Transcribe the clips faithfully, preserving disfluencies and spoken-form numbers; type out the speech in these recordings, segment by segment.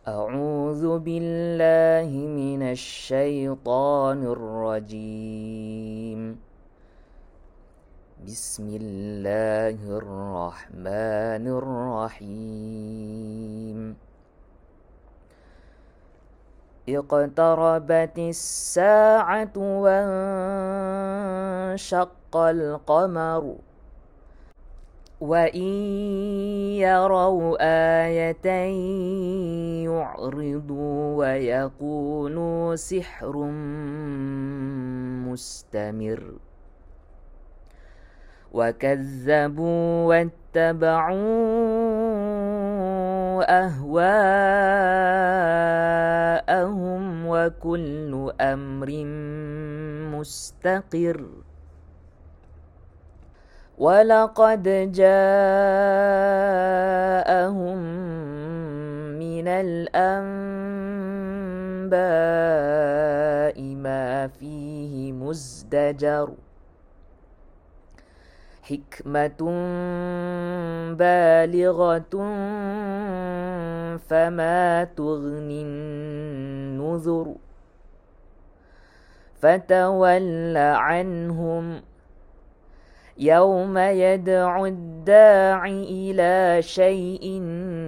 أعوذ بالله من الشيطان الرجيم. بسم الله الرحمن الرحيم. اقتربت الساعة وانشق القمر وإن يروا آية يعرضوا ويقولوا سحر مستمر وكذبوا واتبعوا أهواءهم وكل أمر مستقر. ولقد جاءهم من الأنباء ما فيه مزدجر حكمة بالغة فما تغني النذر فتول عنهم يوم يدعو الداع إلى شيء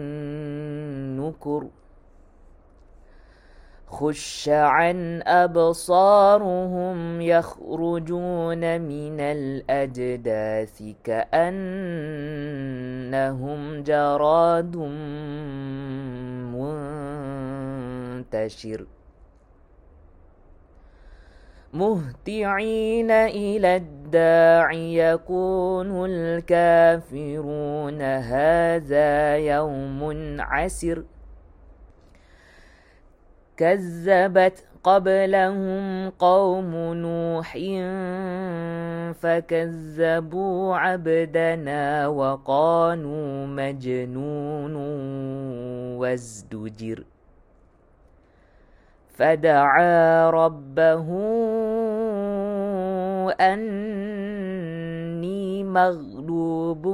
نكر خش عن أبصارهم يخرجون من الأجداث كأنهم جراد منتشر مهطعين إلى الداع يقول الكافرون هذا يوم عسر. كذبت قبلهم قوم نوح فكذبوا عبدنا وقالوا مجنون وازدجر فدعا ربه أني مغلوب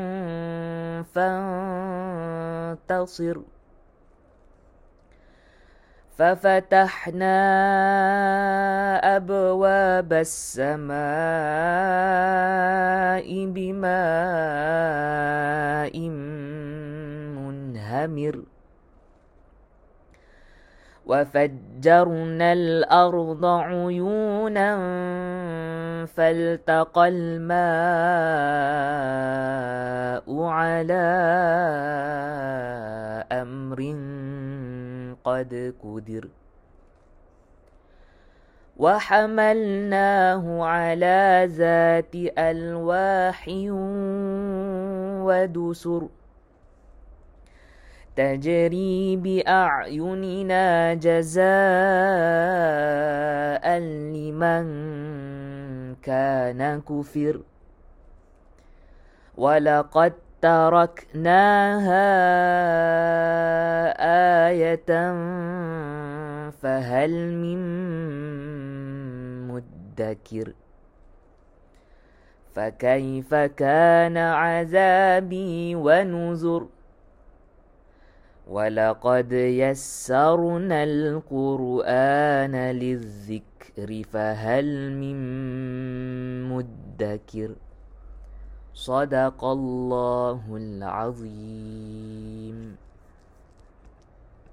فانتصر ففتحنا أبواب السماء بماء منهمر وفجرنا الأرض عيونا فالتقى الماء على أمر قد قدر وحملناه على ذات ألواح ودسر تجري بأعيننا جزاء لمن كان كفر ولقد تركناها آية فهل من مدكر فكيف كان عذابي ونذر ولقد يسرنا القرآن للذكر فهل من مدكر صدق الله العظيم.